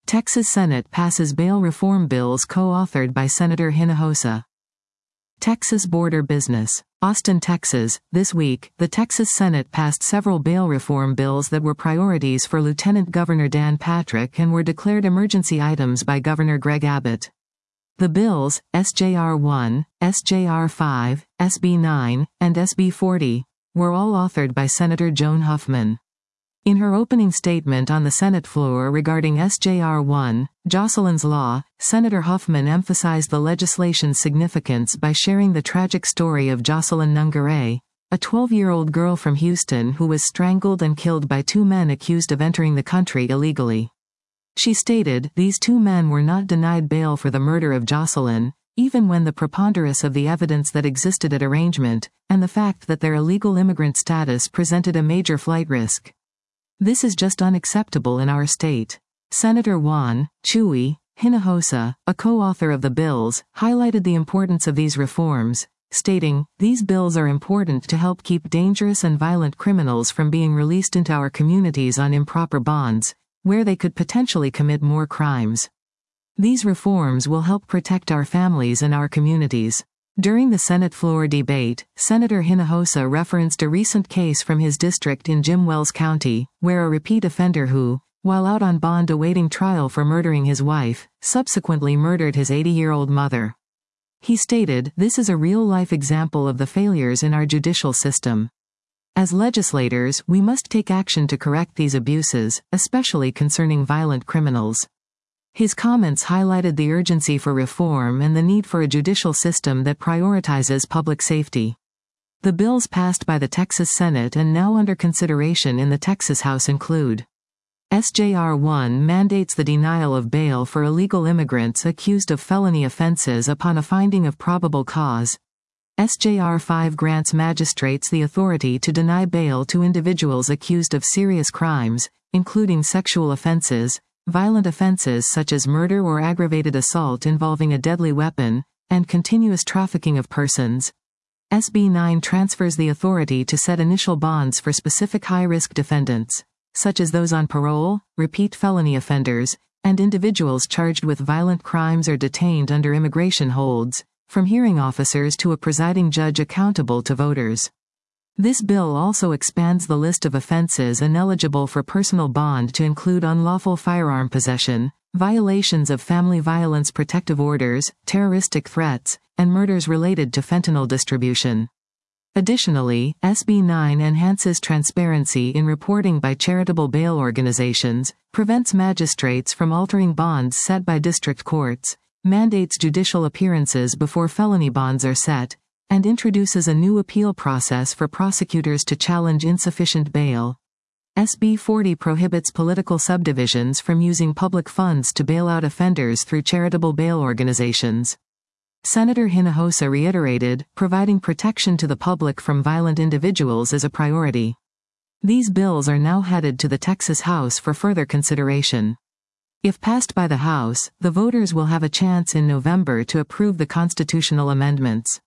Texas Senate passes bail reform bills co-authored by Senator Hinojosa. Texas border business. Austin, Texas. This week, the Texas Senate passed several bail reform bills that were priorities for Lieutenant Governor Dan Patrick and were declared emergency items by Governor Greg Abbott. The bills, SJR 1, SJR 5, SB 9, and SB 40, were all authored by Senator Joan Huffman. In her opening statement on the Senate floor regarding SJR 1, Jocelyn's Law, Senator Huffman emphasized the legislation's significance by sharing the tragic story of Jocelyn Nungaray, a 12-year-old girl from Houston who was strangled and killed by two men accused of entering the country illegally. She stated, "These two men were not denied bail for the murder of Jocelyn, even when the preponderance of the evidence that existed at arraignment, and the fact that their illegal immigrant status presented a major flight risk. This is just unacceptable in our state." Senator Juan Chuy Hinojosa, a co-author of the bills, highlighted the importance of these reforms, stating, "These bills are important to help keep dangerous and violent criminals from being released into our communities on improper bonds, where they could potentially commit more crimes. These reforms will help protect our families and our communities." During the Senate floor debate, Senator Hinojosa referenced a recent case from his district in Jim Wells County, where a repeat offender who, while out on bond awaiting trial for murdering his wife, subsequently murdered his 80-year-old mother. He stated, "This is a real-life example of the failures in our judicial system. As legislators, we must take action to correct these abuses, especially concerning violent criminals." His comments highlighted the urgency for reform and the need for a judicial system that prioritizes public safety. The bills passed by the Texas Senate and now under consideration in the Texas House include: SJR 1 mandates the denial of bail for illegal immigrants accused of felony offenses upon a finding of probable cause. SJR 5 grants magistrates the authority to deny bail to individuals accused of serious crimes, including sexual offenses, violent offenses such as murder or aggravated assault involving a deadly weapon, and continuous trafficking of persons. SB 9 transfers the authority to set initial bonds for specific high-risk defendants, such as those on parole, repeat felony offenders, and individuals charged with violent crimes or detained under immigration holds, from hearing officers to a presiding judge accountable to voters. This bill also expands the list of offenses ineligible for personal bond to include unlawful firearm possession, violations of family violence protective orders, terroristic threats, and murders related to fentanyl distribution. Additionally, SB 9 enhances transparency in reporting by charitable bail organizations, prevents magistrates from altering bonds set by district courts, mandates judicial appearances before felony bonds are set, and introduces a new appeal process for prosecutors to challenge insufficient bail. SB 40 prohibits political subdivisions from using public funds to bail out offenders through charitable bail organizations. Senator Hinojosa reiterated, providing protection to the public from violent individuals is a priority. These bills are now headed to the Texas House for further consideration. If passed by the House, the voters will have a chance in November to approve the constitutional amendments.